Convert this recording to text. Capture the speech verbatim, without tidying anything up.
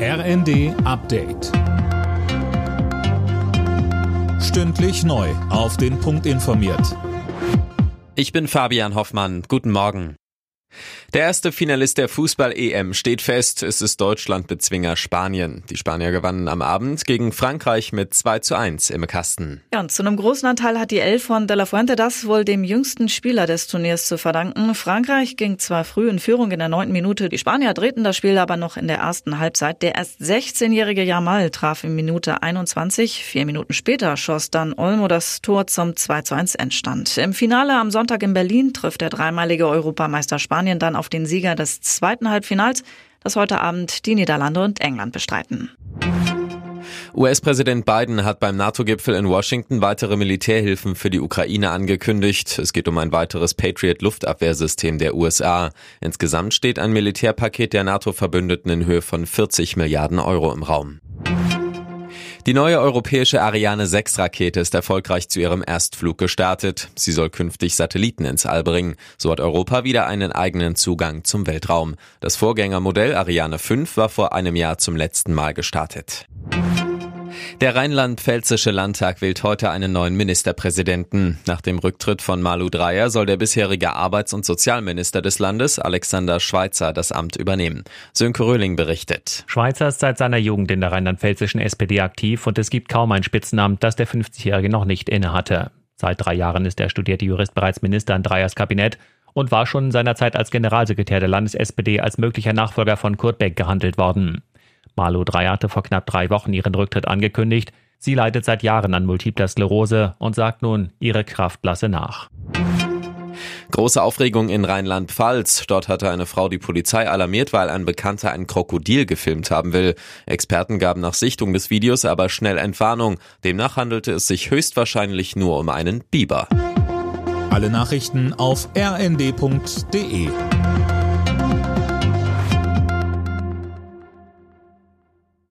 R N D Update. Stündlich neu auf den Punkt informiert. Ich bin Fabian Hoffmann. Guten Morgen. Der erste Finalist der Fußball-E M steht fest. Es ist Deutschland-Bezwinger Spanien. Die Spanier gewannen am Abend gegen Frankreich mit zwei zu eins im Kasten. Ja, und zu einem großen Anteil hat die Elf von De La Fuente das wohl dem jüngsten Spieler des Turniers zu verdanken. Frankreich ging zwar früh in Führung in der neunten Minute, die Spanier drehten das Spiel aber noch in der ersten Halbzeit. Der erst sechzehnjährige Yamal traf in Minute einundzwanzig. Vier Minuten später schoss dann Olmo das Tor zum zwei zu eins Endstand. Im Finale am Sonntag in Berlin trifft der dreimalige Europameister Spanien dann auf den Sieger des zweiten Halbfinals, das heute Abend die Niederlande und England bestreiten. U S-Präsident Biden hat beim NATO-Gipfel in Washington weitere Militärhilfen für die Ukraine angekündigt. Es geht um ein weiteres Patriot-Luftabwehrsystem der U S A. Insgesamt steht ein Militärpaket der NATO-Verbündeten in Höhe von vierzig Milliarden Euro im Raum. Die neue europäische Ariane sechs Rakete ist erfolgreich zu ihrem Erstflug gestartet. Sie soll künftig Satelliten ins All bringen. So hat Europa wieder einen eigenen Zugang zum Weltraum. Das Vorgängermodell Ariane fünf war vor einem Jahr zum letzten Mal gestartet. Der rheinland-pfälzische Landtag wählt heute einen neuen Ministerpräsidenten. Nach dem Rücktritt von Malu Dreyer soll der bisherige Arbeits- und Sozialminister des Landes, Alexander Schweitzer, das Amt übernehmen. Sönke Röhling berichtet. Schweitzer ist seit seiner Jugend in der rheinland-pfälzischen S P D aktiv und es gibt kaum ein Spitzenamt, das der fünfzigjährige noch nicht innehatte. Seit drei Jahren ist der studierte Jurist bereits Minister in Dreyers Kabinett und war schon in seiner Zeit als Generalsekretär der Landes-S P D als möglicher Nachfolger von Kurt Beck gehandelt worden. Malu Dreyer hatte vor knapp drei Wochen ihren Rücktritt angekündigt. Sie leidet seit Jahren an multipler Sklerose und sagt nun, ihre Kraft lasse nach. Große Aufregung in Rheinland-Pfalz. Dort hatte eine Frau die Polizei alarmiert, weil ein Bekannter ein Krokodil gefilmt haben will. Experten gaben nach Sichtung des Videos aber schnell Entwarnung. Demnach handelte es sich höchstwahrscheinlich nur um einen Biber. Alle Nachrichten auf r n d punkt d e.